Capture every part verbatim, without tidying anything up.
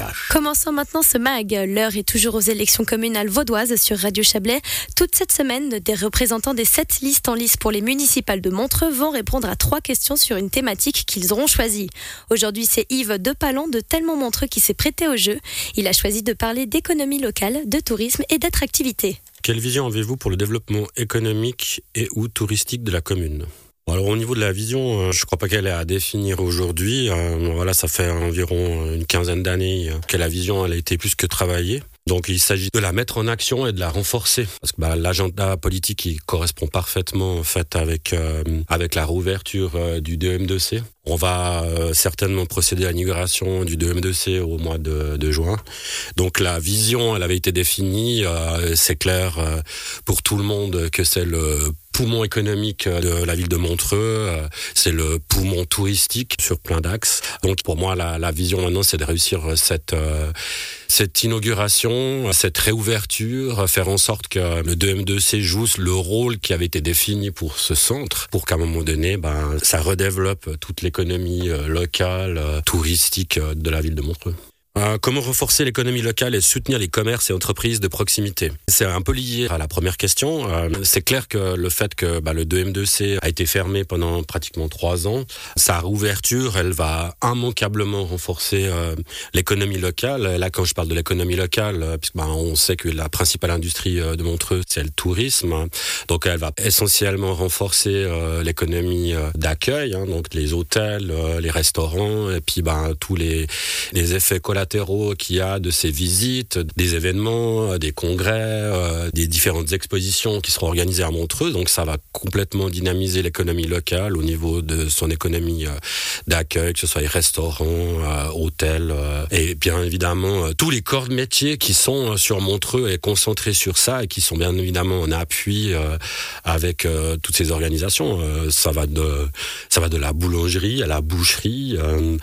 tâche. Commençons maintenant ce mag. L'heure est toujours aux élections communales vaudoises sur Radio Chablais. Toute cette semaine, des représentants des sept listes en lice pour les municipales de Montreux vont répondre à trois questions sur une thématique qu'ils auront choisie. Aujourd'hui, c'est Yves Depalan de Tellement Montreux qui s'est prêté au jeu. Il a choisi de parler d'économie locale, de tourisme et d'attractivité. Quelle vision avez-vous pour le développement économique et ou touristique de la commune ? Alors au niveau de la vision, je ne crois pas qu'elle est à définir aujourd'hui. Euh, voilà, ça fait environ une quinzaine d'années que la vision elle a été plus que travaillée. Donc il s'agit de la mettre en action et de la renforcer parce que bah, l'agenda politique il correspond parfaitement en fait avec euh, avec la réouverture euh, du D E M deux C. On va euh, certainement procéder à l'inauguration du D E M deux C au mois de, de juin. Donc la vision elle avait été définie, euh, c'est clair euh, pour tout le monde que c'est le poumon économique de la ville de Montreux, euh, c'est le poumon touristique sur plein d'axes. Donc pour moi la, la vision maintenant c'est de réussir cette euh, cette inauguration, cette réouverture, faire en sorte que le D E M deux C joue le rôle qui avait été défini pour ce centre, pour qu'à un moment donné, ben, ça redéveloppe toute l'économie locale, touristique de la ville de Montreux. Euh, comment renforcer l'économie locale et soutenir les commerces et entreprises de proximité ? C'est un peu lié à la première question. Euh, c'est clair que le fait que bah, le D E M deux C a été fermé pendant pratiquement trois ans, sa réouverture, elle va immanquablement renforcer euh, l'économie locale. Là, quand je parle de l'économie locale, euh, puisque bah, on sait que la principale industrie euh, de Montreux, c'est le tourisme. Donc, elle va essentiellement renforcer euh, l'économie euh, d'accueil, hein, donc les hôtels, euh, les restaurants, et puis bah, tous les, les effets collatéraux qu'il y a de ces visites, des événements, des congrès, euh, des différentes expositions qui seront organisées à Montreux. Donc ça va complètement dynamiser l'économie locale au niveau de son économie euh, d'accueil, que ce soit les restaurants, euh, hôtels euh, et bien évidemment euh, tous les corps de métier qui sont euh, sur Montreux et concentrés sur ça et qui sont bien évidemment en appui euh, avec euh, toutes ces organisations. Euh, ça va de ça va de la boulangerie à la boucherie, euh,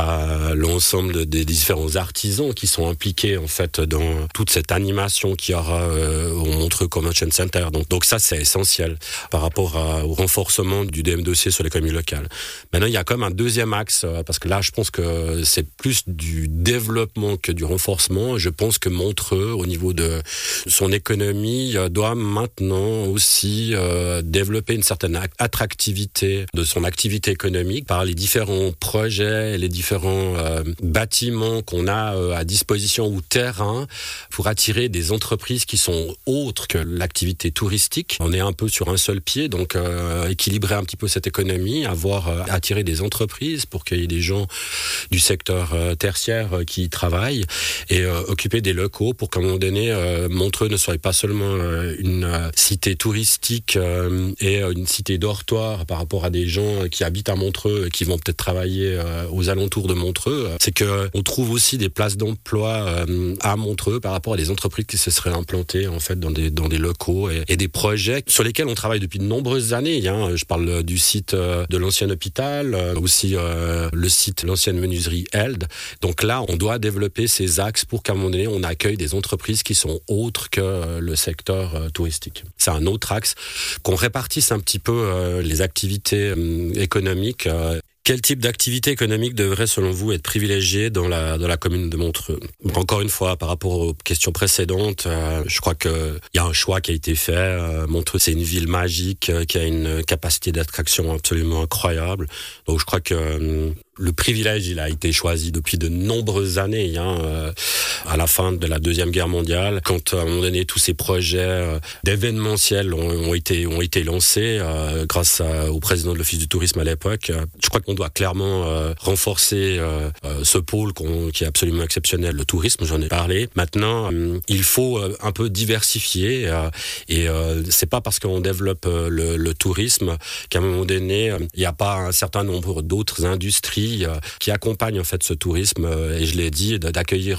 à l'ensemble des différents artisans qui sont impliqués en fait dans toute cette animation qu'il y aura euh, au Montreux Convention Center. Donc, donc ça c'est essentiel par rapport à, au renforcement du D E M deux C sur l'économie locale. Maintenant il y a quand même un deuxième axe euh, parce que là je pense que c'est plus du développement que du renforcement. Je pense que Montreux au niveau de son économie euh, doit maintenant aussi euh, développer une certaine attractivité de son activité économique par les différents projets et les différents euh, bâtiments qu'on a à disposition ou terrain pour attirer des entreprises qui sont autres que l'activité touristique. On est un peu sur un seul pied, donc euh, équilibrer un petit peu cette économie, avoir euh, attirer des entreprises pour qu'il y ait des gens du secteur euh, tertiaire euh, qui y travaillent et euh, occuper des locaux pour qu'à un moment donné, euh, Montreux ne soit pas seulement euh, une euh, cité touristique euh, et euh, une cité dortoir par rapport à des gens qui habitent à Montreux et qui vont peut-être travailler euh, aux alentours de Montreux. C'est que on trouve aussi des places d'emploi euh, à Montreux par rapport à des entreprises qui se seraient implantées en fait dans des dans des locaux et, et des projets sur lesquels on travaille depuis de nombreuses années. Hein. Je parle du site euh, de l'ancien hôpital, euh, aussi euh, le site de l'ancienne menuiserie Eld. Donc là, on doit développer ces axes pour qu'à un moment donné, on accueille des entreprises qui sont autres que euh, le secteur euh, touristique. C'est un autre axe qu'on répartisse un petit peu euh, les activités euh, économiques. Euh, Quel type d'activité économique devrait, selon vous, être privilégié dans la, dans la commune de Montreux ? Encore une fois, par rapport aux questions précédentes, euh, je crois qu'il y a un choix qui a été fait. Euh, Montreux, c'est une ville magique euh, qui a une capacité d'attraction absolument incroyable. Donc je crois que euh, le privilège, il a été choisi depuis de nombreuses années, hein, euh, à la fin de la Deuxième Guerre mondiale, quand à un moment donné tous ces projets euh, d'événementiel ont, ont été ont été lancés euh, grâce à, au président de l'Office du tourisme à l'époque. Euh, je crois qu'on doit clairement euh, renforcer euh, euh, ce pôle qu'on, qui est absolument exceptionnel, le tourisme. J'en ai parlé. Maintenant, euh, il faut euh, un peu diversifier euh, et euh, c'est pas parce qu'on développe euh, le, le tourisme qu'à un moment donné euh, il n'y a pas un certain nombre d'autres industries qui accompagne en fait ce tourisme et je l'ai dit d'accueillir des entreprises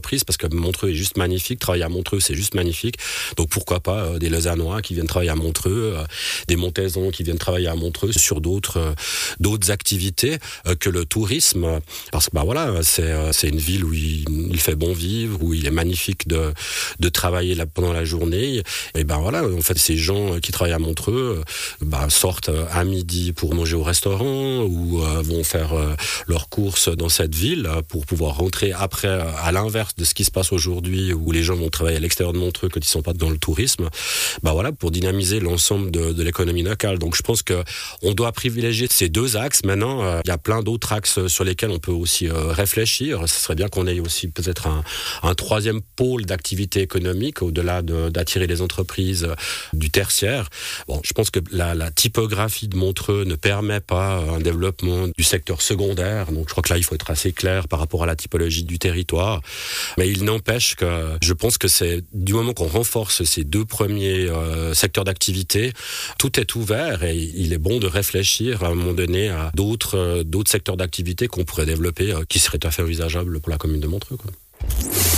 entreprises, parce que Montreux est juste magnifique, travailler à Montreux c'est juste magnifique, donc pourquoi pas euh, des Lausannois qui viennent travailler à Montreux, euh, des Montaisons qui viennent travailler à Montreux sur d'autres euh, d'autres activités euh, que le tourisme, parce que bah voilà, c'est euh, c'est une ville où il, il fait bon vivre, où il est magnifique de de travailler là pendant la journée, et ben voilà, en fait ces gens qui travaillent à Montreux euh, bah, sortent à midi pour manger au restaurant ou euh, vont faire euh, leurs courses dans cette ville pour pouvoir rentrer après, à l'inverse de ce qui se passe aujourd'hui où les gens vont travailler à l'extérieur de Montreux quand ils sont pas dans le tourisme, bah voilà, pour dynamiser l'ensemble de, de l'économie locale. Donc je pense que on doit privilégier ces deux axes. Maintenant, euh, il y a plein d'autres axes sur lesquels on peut aussi euh, réfléchir. Ce serait bien qu'on ait aussi peut-être un, un troisième pôle d'activité économique au-delà de, d'attirer les entreprises euh, du tertiaire. Bon, je pense que la, la typographie de Montreux ne permet pas un développement du secteur secondaire. Donc je crois que là, il faut être assez clair par rapport à la typologie du territoire. Mais il n'empêche que je pense que c'est du moment qu'on renforce ces deux premiers euh, secteurs d'activité, tout est ouvert et il est bon de réfléchir à un moment donné à d'autres, euh, d'autres secteurs d'activité qu'on pourrait développer euh, qui seraient tout à fait envisageables pour la commune de Montreux, quoi.